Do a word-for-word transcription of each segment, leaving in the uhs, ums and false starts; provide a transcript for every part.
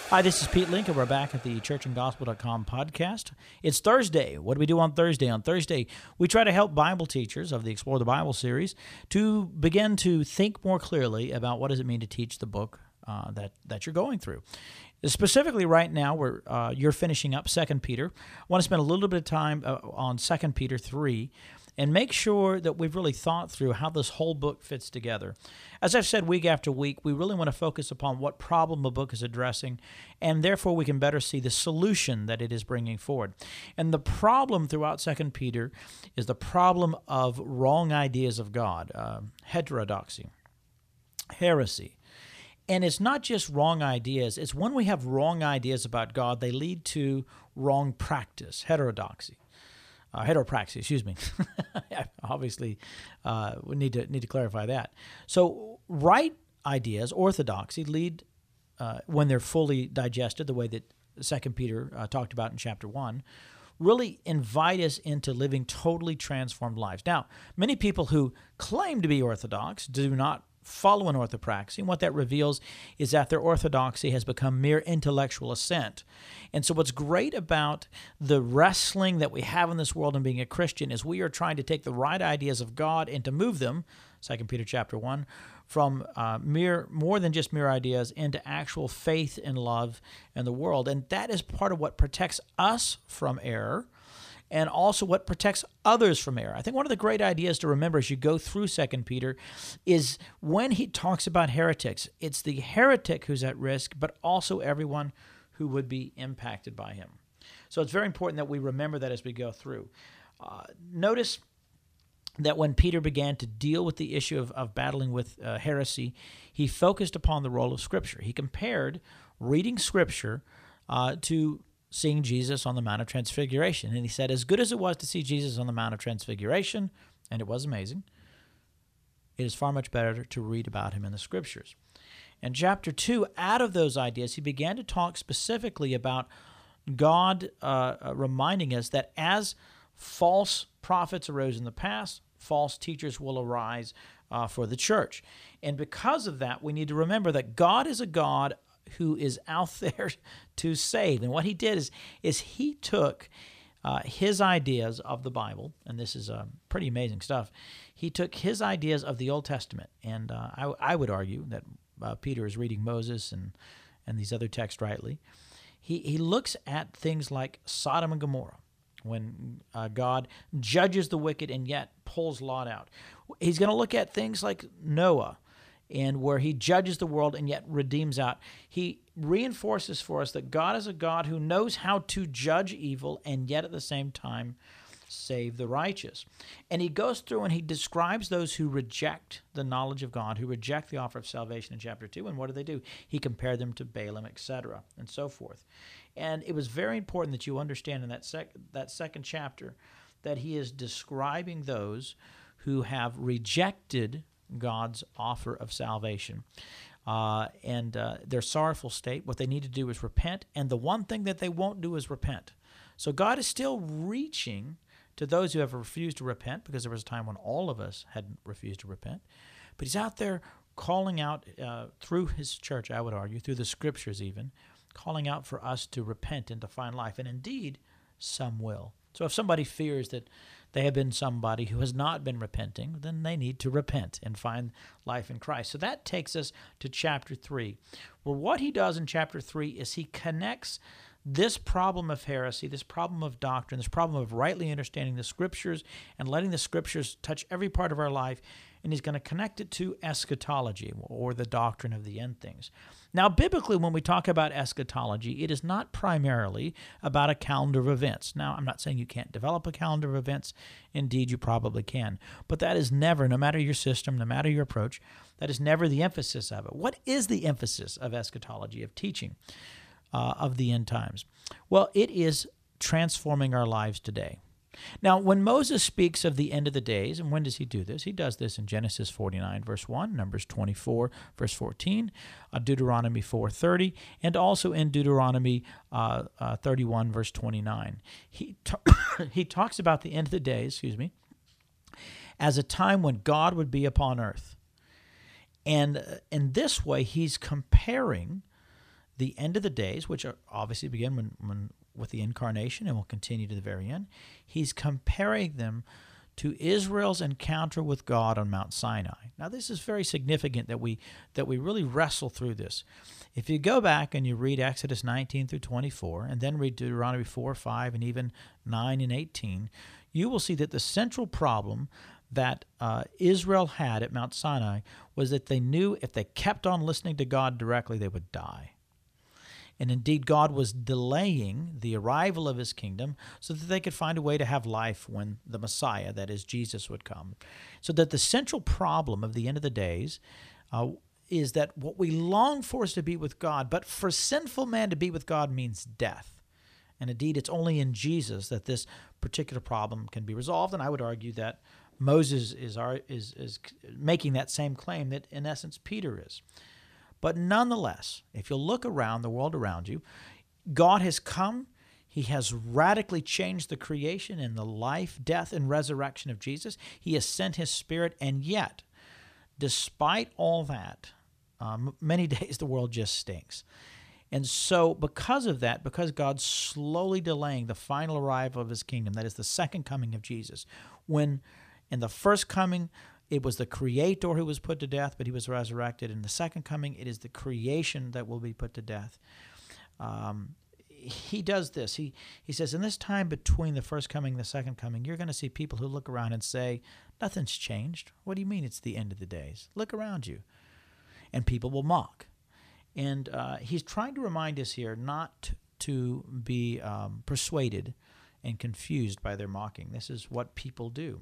Hi, this is Pete Lincoln. We're back at the church and gospel dot com podcast. It's Thursday. What do we do on Thursday? On Thursday, we try to help Bible teachers of the Explore the Bible series to begin to think more clearly about what does it mean to teach the book uh, that, that you're going through. Specifically right now, where uh, you're finishing up Second Peter. I want to spend a little bit of time uh, on Second Peter three and make sure that we've really thought through how this whole book fits together. As I've said week after week, we really want to focus upon what problem a book is addressing, and therefore we can better see the solution that it is bringing forward. And the problem throughout Second Peter is the problem of wrong ideas of God, uh, heterodoxy, heresy. And it's not just wrong ideas. It's when we have wrong ideas about God, they lead to wrong practice, heterodoxy. Uh, heteropraxy, excuse me. Obviously, uh, we need to need to clarify that. So, right ideas, orthodoxy, lead uh, when they're fully digested, the way that Second Peter uh, talked about in chapter one, really invite us into living totally transformed lives. Now, many people who claim to be orthodox do not follow an orthopraxy, and what that reveals is that their orthodoxy has become mere intellectual assent. And so what's great about the wrestling that we have in this world and being a Christian is we are trying to take the right ideas of God and to move them, Second Peter chapter one, from uh, mere more than just mere ideas into actual faith and love in the world. And that is part of what protects us from error, and also what protects others from error. I think one of the great ideas to remember as you go through Second Peter is when he talks about heretics, it's the heretic who's at risk, but also everyone who would be impacted by him. So it's very important that we remember that as we go through. Uh, notice that when Peter began to deal with the issue of, of battling with uh, heresy, he focused upon the role of Scripture. He compared reading Scripture uh, to seeing Jesus on the Mount of Transfiguration. And he said, as good as it was to see Jesus on the Mount of Transfiguration, and it was amazing, it is far much better to read about him in the Scriptures. In chapter two, out of those ideas, he began to talk specifically about God uh, reminding us that as false prophets arose in the past, false teachers will arise uh, for the church. And because of that, we need to remember that God is a God who is out there to save. And what he did is, is he took uh, his ideas of the Bible, and this is uh, pretty amazing stuff. He took his ideas of the Old Testament, and uh, I, I would argue that uh, Peter is reading Moses and, and these other texts rightly. He, he looks at things like Sodom and Gomorrah, when uh, God judges the wicked and yet pulls Lot out. He's going to look at things like Noah, and where he judges the world and yet redeems out. He reinforces for us that God is a God who knows how to judge evil and yet at the same time save the righteous. And he goes through and he describes those who reject the knowledge of God, who reject the offer of salvation in chapter two. And what do they do? He compared them to Balaam, et cetera, and so forth. And it was very important that you understand in that, sec- that second chapter that he is describing those who have rejected God's offer of salvation. Uh, and uh, their sorrowful state, what they need to do is repent, and the one thing that they won't do is repent. So God is still reaching to those who have refused to repent, because there was a time when all of us had refused to repent. But he's out there calling out uh, through his church, I would argue, through the Scriptures even, calling out for us to repent and to find life. And indeed, some will. So if somebody fears that they have been somebody who has not been repenting, then they need to repent and find life in Christ. So that takes us to chapter three, where what he does in chapter three is he connects this problem of heresy, this problem of doctrine, this problem of rightly understanding the Scriptures and letting the Scriptures touch every part of our life, and he's going to connect it to eschatology, or the doctrine of the end things. Now, biblically, when we talk about eschatology, it is not primarily about a calendar of events. Now, I'm not saying you can't develop a calendar of events. Indeed, you probably can. But that is never, no matter your system, no matter your approach, that is never the emphasis of it. What is the emphasis of eschatology, of teaching uh, of the end times? Well, it is transforming our lives today. Now, when Moses speaks of the end of the days, and when does he do this? He does this in Genesis forty-nine, verse one, Numbers twenty-four, verse fourteen, uh, Deuteronomy four thirty, and also in Deuteronomy uh, uh, thirty-one, verse twenty-nine. He, ta- he talks about the end of the days, excuse me, as a time when God would be upon earth. And uh, in this way, he's comparing the end of the days, which are obviously begin when, when with the incarnation and will continue to the very end, he's comparing them to Israel's encounter with God on Mount Sinai. Now, this is very significant that we that we really wrestle through this. If you go back and you read Exodus nineteen through twenty-four, and then read Deuteronomy four, five, and even nine and eighteen, you will see that the central problem that uh, Israel had at Mount Sinai was that they knew if they kept on listening to God directly, they would die. And indeed, God was delaying the arrival of his kingdom so that they could find a way to have life when the Messiah, that is, Jesus, would come. So that the central problem of the end of the days uh, is that what we long for is to be with God, but for sinful man to be with God means death. And indeed, it's only in Jesus that this particular problem can be resolved. And I would argue that Moses is, our, is, is making that same claim that, in essence, Peter is. But nonetheless, if you look around the world around you, God has come. He has radically changed the creation and the life, death, and resurrection of Jesus. He has sent his Spirit, and yet, despite all that, um, many days the world just stinks. And so because of that, because God's slowly delaying the final arrival of his kingdom, that is the second coming of Jesus, when in the first coming, it was the Creator who was put to death, but he was resurrected. In the second coming, it is the creation that will be put to death. Um, he does this. He he says, in this time between the first coming and the second coming, you're going to see people who look around and say, nothing's changed. What do you mean it's the end of the days? Look around you. And people will mock. And uh, he's trying to remind us here not to be um, persuaded and confused by their mocking. This is what people do.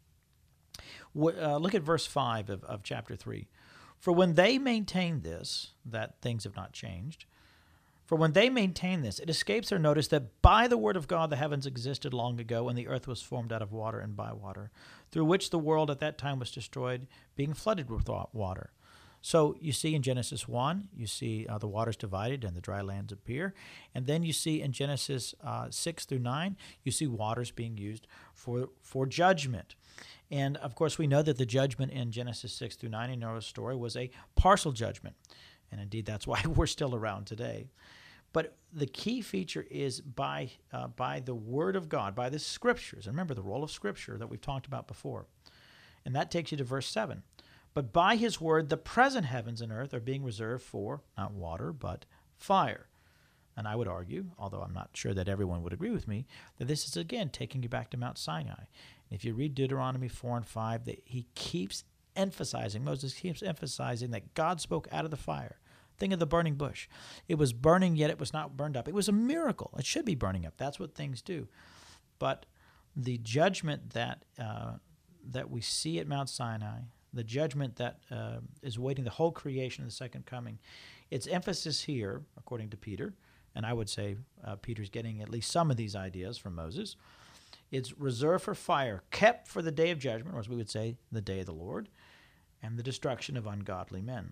Uh, look at verse five of, of chapter three. For when they maintain this, that things have not changed, for when they maintain this, it escapes their notice that by the word of God the heavens existed long ago, and the earth was formed out of water and by water, through which the world at that time was destroyed, being flooded with water. So you see in Genesis one, you see uh, the waters divided and the dry lands appear. And then you see in Genesis uh, six through nine, you see waters being used for, for judgment. And, of course, we know that the judgment in Genesis six through nine in Noah's story was a partial judgment. And, indeed, that's why we're still around today. But the key feature is by uh, by the Word of God, by the Scriptures. And remember the role of Scripture that we've talked about before. And that takes you to verse seven. But by his word, the present heavens and earth are being reserved for, not water, but fire. And I would argue, although I'm not sure that everyone would agree with me, that this is, again, taking you back to Mount Sinai. If you read Deuteronomy four and five, that he keeps emphasizing, Moses keeps emphasizing that God spoke out of the fire. Think of the burning bush. It was burning, yet it was not burned up. It was a miracle. It should be burning up. That's what things do. But the judgment that uh, that we see at Mount Sinai, the judgment that uh, is awaiting the whole creation of the second coming, its emphasis here, according to Peter, and I would say uh, Peter's getting at least some of these ideas from Moses, it's reserved for fire, kept for the day of judgment, or as we would say, the day of the Lord, and the destruction of ungodly men.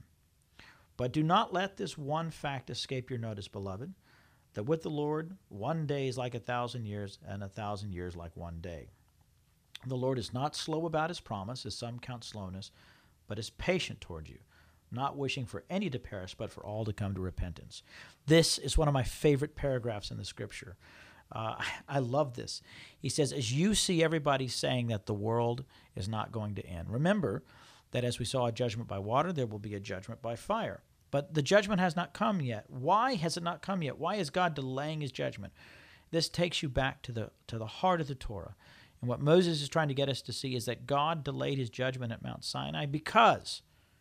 But do not let this one fact escape your notice, beloved, that with the Lord, one day is like a thousand years, and a thousand years like one day. The Lord is not slow about his promise, as some count slowness, but is patient toward you, not wishing for any to perish, but for all to come to repentance. This is one of my favorite paragraphs in the Scripture. Uh, I love this. He says, as you see everybody saying that the world is not going to end, remember that as we saw a judgment by water, there will be a judgment by fire. But the judgment has not come yet. Why has it not come yet? Why is God delaying his judgment? This takes you back to the to the heart of the Torah. And what Moses is trying to get us to see is that God delayed his judgment at Mount Sinai because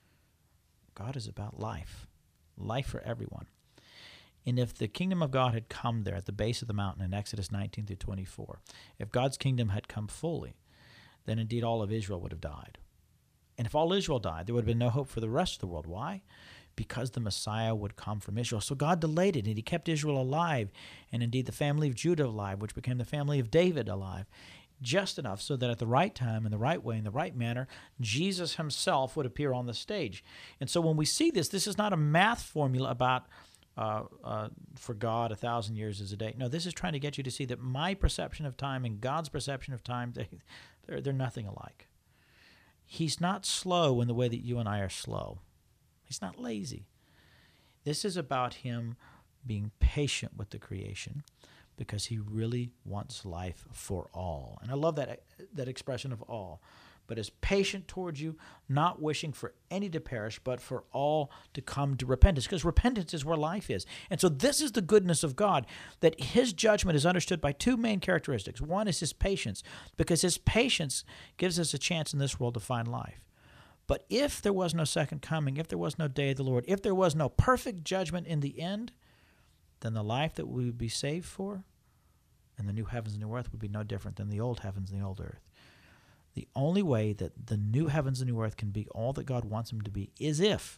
God is about life, life for everyone. And if the kingdom of God had come there at the base of the mountain in Exodus nineteen through twenty-four, if God's kingdom had come fully, then indeed all of Israel would have died. And if all Israel died, there would have been no hope for the rest of the world. Why? Because the Messiah would come from Israel. So God delayed it, and he kept Israel alive, and indeed the family of Judah alive, which became the family of David alive, just enough so that at the right time, in the right way, in the right manner, Jesus himself would appear on the stage. And so when we see this, this is not a math formula about uh, uh, for God, a thousand years is a day. No, this is trying to get you to see that my perception of time and God's perception of time, they, they're, they're nothing alike. He's not slow in the way that you and I are slow. He's not lazy. This is about him being patient with the creation, because he really wants life for all. And I love that that expression of all. But is patient towards you, not wishing for any to perish, but for all to come to repentance, because repentance is where life is. And so this is the goodness of God, that his judgment is understood by two main characteristics. One is his patience, because his patience gives us a chance in this world to find life. But if there was no second coming, if there was no day of the Lord, if there was no perfect judgment in the end, then the life that we would be saved for and the new heavens and new earth would be no different than the old heavens and the old earth. The only way that the new heavens and new earth can be all that God wants them to be is if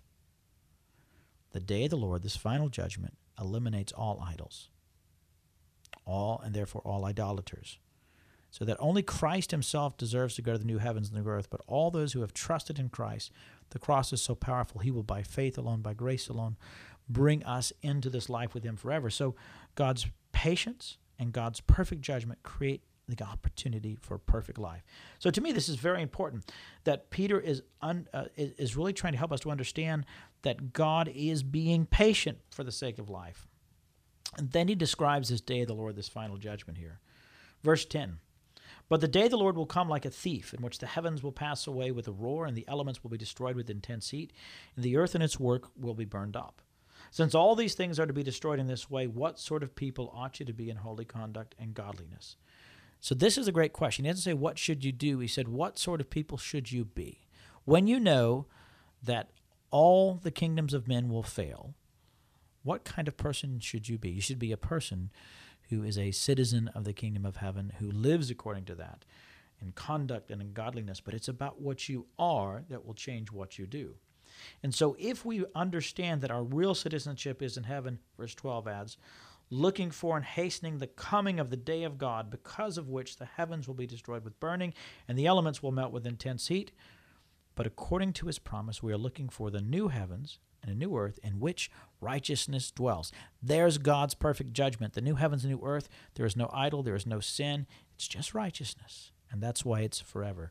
the day of the Lord, this final judgment, eliminates all idols, all and therefore all idolaters, so that only Christ himself deserves to go to the new heavens and the new earth, but all those who have trusted in Christ, the cross is so powerful, he will by faith alone, by grace alone, bring us into this life with him forever. So God's patience and God's perfect judgment create the opportunity for perfect life. So to me, this is very important, that Peter is un, uh, is really trying to help us to understand that God is being patient for the sake of life. And then he describes this day of the Lord, this final judgment here. Verse ten, but the day of the Lord will come like a thief, in which the heavens will pass away with a roar, and the elements will be destroyed with intense heat, and the earth and its work will be burned up. Since all these things are to be destroyed in this way, what sort of people ought you to be in holy conduct and godliness? So this is a great question. He doesn't say, what should you do? He said, what sort of people should you be? When you know that all the kingdoms of men will fail, what kind of person should you be? You should be a person who is a citizen of the kingdom of heaven, who lives according to that in conduct and in godliness. But it's about what you are that will change what you do. And so if we understand that our real citizenship is in heaven, verse twelve adds, looking for and hastening the coming of the day of God, because of which the heavens will be destroyed with burning, and the elements will melt with intense heat. But according to his promise, we are looking for the new heavens and a new earth in which righteousness dwells. There's God's perfect judgment. The new heavens and new earth, there is no idol, there is no sin. It's just righteousness, and that's why it's forever.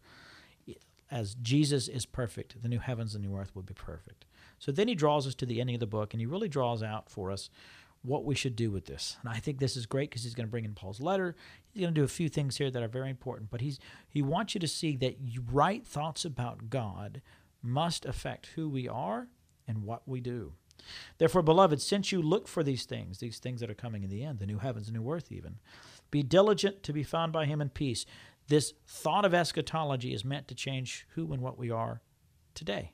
As Jesus is perfect, the new heavens and new earth will be perfect. So then he draws us to the ending of the book, and he really draws out for us what we should do with this. And I think this is great because he's going to bring in Paul's letter. He's going to do a few things here that are very important, but he's he wants you to see that you, right thoughts about God must affect who we are and what we do. Therefore, beloved, since you look for these things, these things that are coming in the end, the new heavens and new earth even, be diligent to be found by him in peace. This thought of eschatology is meant to change who and what we are today.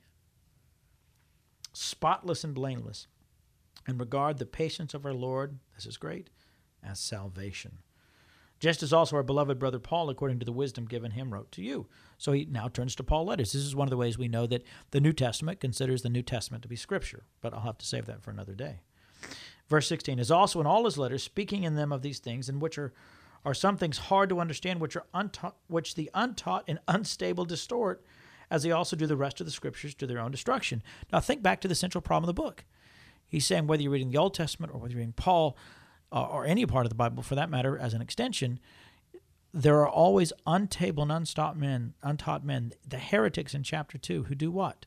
Spotless and blameless, and regard the patience of our Lord, this is great, as salvation. Just as also our beloved brother Paul, according to the wisdom given him, wrote to you. So he now turns to Paul letters. This is one of the ways we know that the New Testament considers the New Testament to be Scripture, but I'll have to save that for another day. Verse sixteen, is also in all his letters, speaking in them of these things, in which are, are some things hard to understand, which are untaught, which the untaught and unstable distort, as they also do the rest of the Scriptures to their own destruction. Now think back to the central problem of the book. He's saying whether you're reading the Old Testament or whether you're reading Paul uh, or any part of the Bible for that matter as an extension, there are always untable and untaught men, untaught men, the heretics in chapter two, who do what?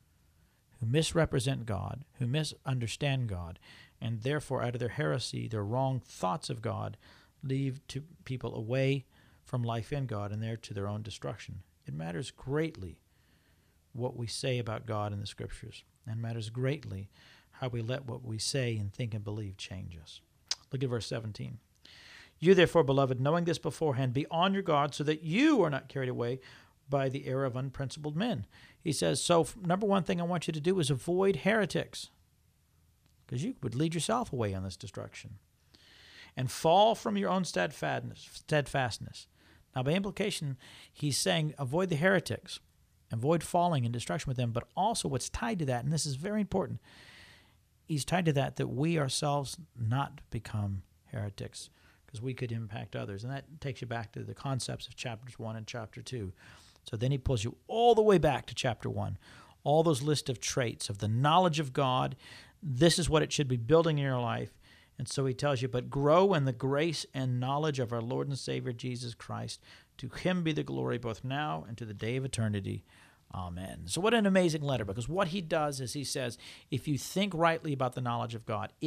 Who misrepresent God, who misunderstand God, and therefore out of their heresy, their wrong thoughts of God, lead to people away from life in God and there to their own destruction. It matters greatly what we say about God in the Scriptures, and matters greatly how we let what we say and think and believe change us. Look at verse seventeen. You therefore, beloved, knowing this beforehand, be on your guard so that you are not carried away by the error of unprincipled men. He says, so number one thing I want you to do is avoid heretics, because you would lead yourself away on this destruction, and fall from your own steadfastness. steadfastness. Now, by implication, he's saying avoid the heretics, avoid falling in destruction with them, but also what's tied to that, and this is very important, he's tied to that, that we ourselves not become heretics, because we could impact others. And that takes you back to the concepts of chapters one and chapter two. So then he pulls you all the way back to chapter one, all those list of traits of the knowledge of God. This is what it should be building in your life. And so he tells you, but grow in the grace and knowledge of our Lord and Savior Jesus Christ. To him be the glory both now and to the day of eternity. Amen. So what an amazing letter, because what he does is he says, if you think rightly about the knowledge of God, it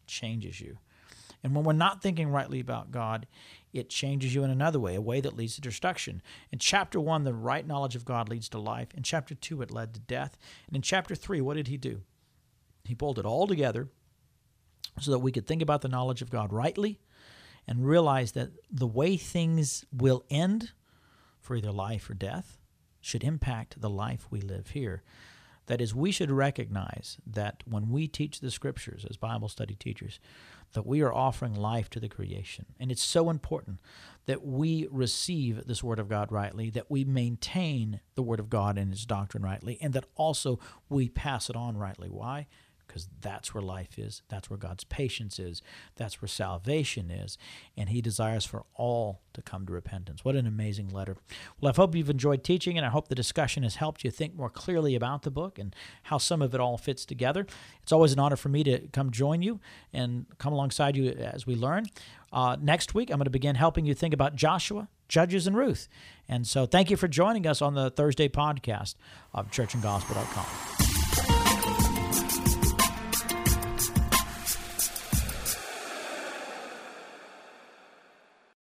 changes you. And when we're not thinking rightly about God, it changes you in another way, a way that leads to destruction. In chapter one, the right knowledge of God leads to life. In chapter two, it led to death. And in chapter three, what did he do? He pulled it all together so that we could think about the knowledge of God rightly and realize that the way things will end for either life or death should impact the life we live here. That is, we should recognize that when we teach the Scriptures as Bible study teachers, that we are offering life to the creation. And it's so important that we receive this Word of God rightly, that we maintain the Word of God and its doctrine rightly, and that also we pass it on rightly. Why? Because that's where life is. That's where God's patience is. That's where salvation is. And he desires for all to come to repentance. What an amazing letter. Well, I hope you've enjoyed teaching, and I hope the discussion has helped you think more clearly about the book and how some of it all fits together. It's always an honor for me to come join you and come alongside you as we learn. Uh, next week, I'm going to begin helping you think about Joshua, Judges, and Ruth. And so thank you for joining us on the Thursday podcast of church and gospel dot com.